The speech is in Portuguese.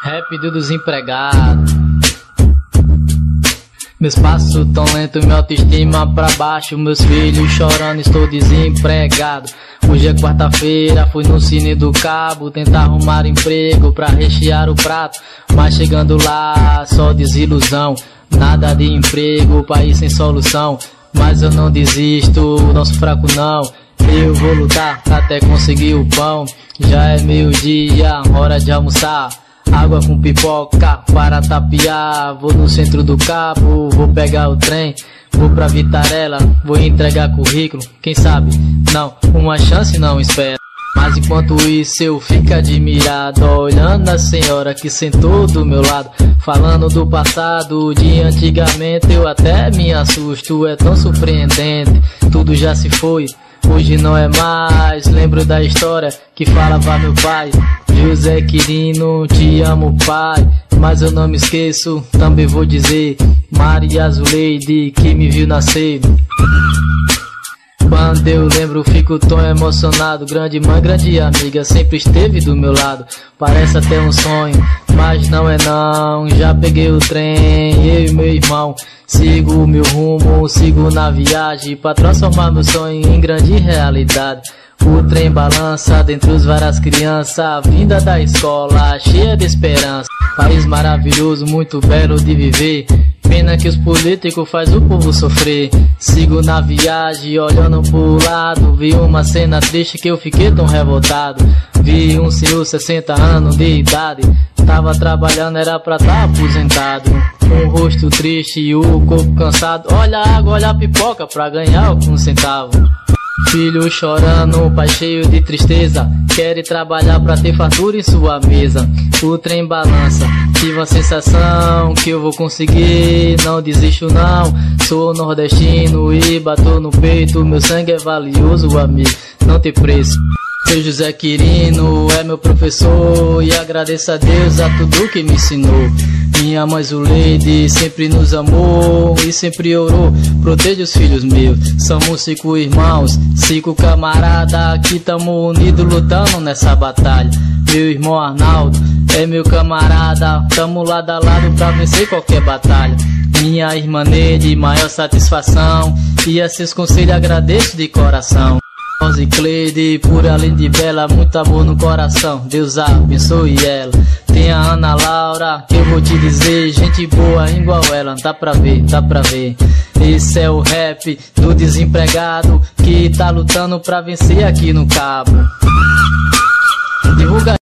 Rap do desempregado. Meus passos tão lentos, minha autoestima pra baixo. Meus filhos chorando, estou desempregado. Hoje é quarta-feira, fui no Cine do Cabo tentar arrumar emprego pra rechear o prato. Mas chegando lá, só desilusão. Nada de emprego, país sem solução. Mas eu não desisto, não sou fraco não. Eu vou lutar até conseguir o pão. Já é meio-dia, hora de almoçar. Água com pipoca para tapear. Vou no centro do Cabo, vou pegar o trem. Vou pra Vitarella, vou entregar currículo. Quem sabe? Não, uma chance não espera. Mas enquanto isso eu fico admirado, olhando a senhora que sentou do meu lado, falando do passado, de antigamente. Eu até me assusto, é tão surpreendente. Tudo já se foi, hoje não é mais. Lembro da história que falava meu pai: José Quirino, te amo pai. Mas eu não me esqueço, também vou dizer, Maria Zuleide que me viu nascer. Quando eu lembro fico tão emocionado. Grande mãe, grande amiga, sempre esteve do meu lado. Parece até um sonho, mas não é não. Já peguei o trem, eu e meu irmão. Sigo o meu rumo, sigo na viagem pra transformar meu sonho em grande realidade. O trem balança dentre os várias crianças, vinda da escola, cheia de esperança. País maravilhoso, muito belo de viver. Pena que os políticos faz o povo sofrer. Sigo na viagem, olhando pro lado. Vi uma cena triste que eu fiquei tão revoltado. Vi um senhor 60 anos de idade, tava trabalhando, era pra tá aposentado. Um rosto triste e o corpo cansado. Olha a água, olha a pipoca pra ganhar alguns centavos. Filho chorando, pai cheio de tristeza, quer trabalhar pra ter fartura em sua mesa. O trem balança, tive a sensação que eu vou conseguir. Não desisto não, sou nordestino e bato no peito. Meu sangue é valioso, amigo, não tem preço. Seu José Quirino é meu professor e agradeço a Deus a tudo que me ensinou. Minha mãe Zuleide sempre nos amou e sempre orou: proteja os filhos meus. Somos 5 irmãos, 5 camaradas que tamo unidos lutando nessa batalha. Meu irmão Arnaldo é meu camarada, tamo lado a lado pra vencer qualquer batalha. Minha irmã Neide, maior satisfação, e a seus conselhos agradeço de coração. Rose Cleide, por além de bela, muito amor no coração, Deus abençoe ela. Tem a Ana Laura, que eu vou te dizer, gente boa igual ela, dá pra ver, dá pra ver. Esse é o rap do desempregado que tá lutando pra vencer aqui no Cabo. Divulga